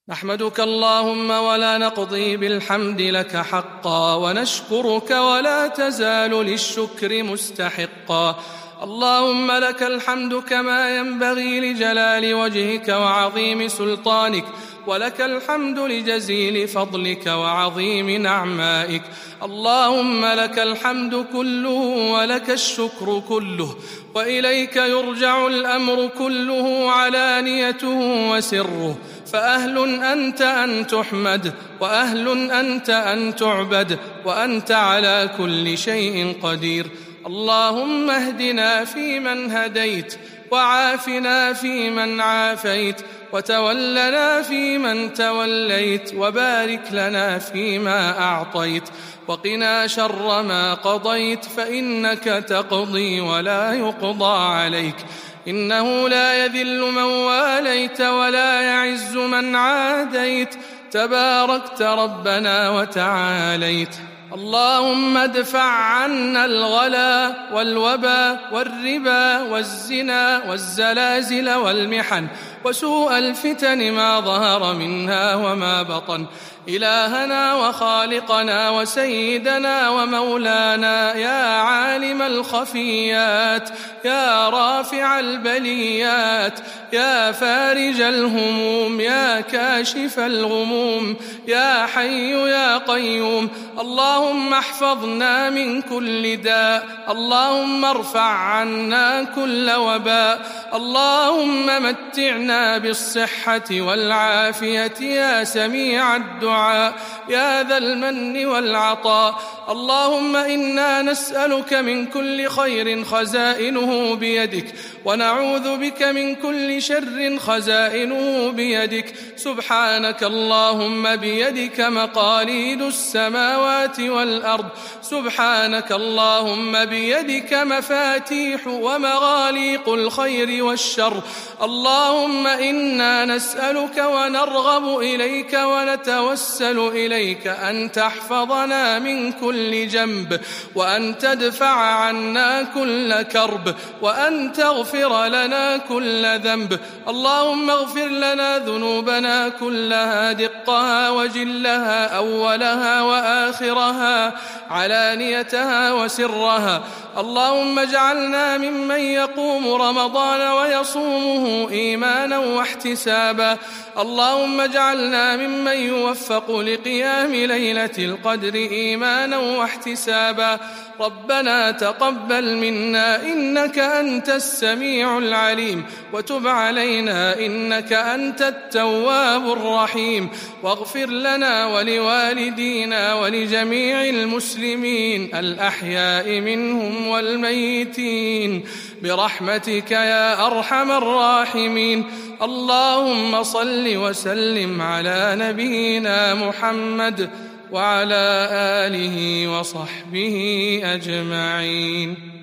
نحمدك اللهم ولا نقضي بالحمد لك حقا، ونشكرك ولا تزال للشكر مستحقا. اللهم لك الحمد كما ينبغي لجلال وجهك وعظيم سلطانك، ولك الحمد لجزيل فضلك وعظيم نعمائك. اللهم لك الحمد كله ولك الشكر كله، وإليك يرجع الأمر كله علانيته وسره، فأهل أنت أن تحمد، وأهل أنت أن تعبد، وأنت على كل شيء قدير. اللهم اهدنا فيمن هديت، وعافنا فيمن عافيت، وتولنا فيمن توليت، وبارك لنا فيما أعطيت، وقنا شر ما قضيت، فإنك تقضي ولا يقضى عليك، إنه لا يذل من واليت ولا يعز من عاديت، تباركت ربنا وتعاليت. اللهم ادفع عنا الغلا والوبا والربا والزنا والزلازل والمحن وسوء الفتن ما ظهر منها وما بطن. إلهنا وخالقنا وسيدنا ومولانا، يا عالم الخفيات، يا رافع البليات، يا فارج الهموم، يا كاشف الغموم، يا حي يا قيوم، اللهم احفظنا من كل داء، اللهم ارفع عنا كل وباء، اللهم متعنا بالصحة والعافية يا سميع الدعاء، يا ذا المن والعطاء. اللهم إنا نسألك من كل خير خزائنه بيدك، ونعوذ بك من كل شر خزائنه بيدك. سبحانك اللهم بيدك مقاليد السماوات والأرض، سبحانك اللهم بيدك مفاتيح ومغاليق الخير والشر. اللهم إنا نسألك ونرغب إليك ونتوسل إليك أن تحفظنا من كل جنب، وأن تدفع عنا كل كرب، وأن تغفر لنا كل ذنب. اللهم اغفر لنا ذنوبنا كلها، دقها وجلها، أولها وآخرها، علانيتها وسرها. اللهم اجعلنا ممن يقوم رمضان ويصومه إيمانا واحتسابا. اللهم اجعلنا ممن يوفق لقيام ليلة القدر إيمانا واحتسابا. ربنا تقبل منا إنك أنت السميع العليم، وتب علينا إنك أنت التواب الرحيم، واغفر لنا ولوالدينا ولجميع المسلمين الأحياء منهم والميتين برحمتك يا أرحم الراحمين. اللهم صل وسلم على نبينا محمد وعلى آله وصحبه أجمعين.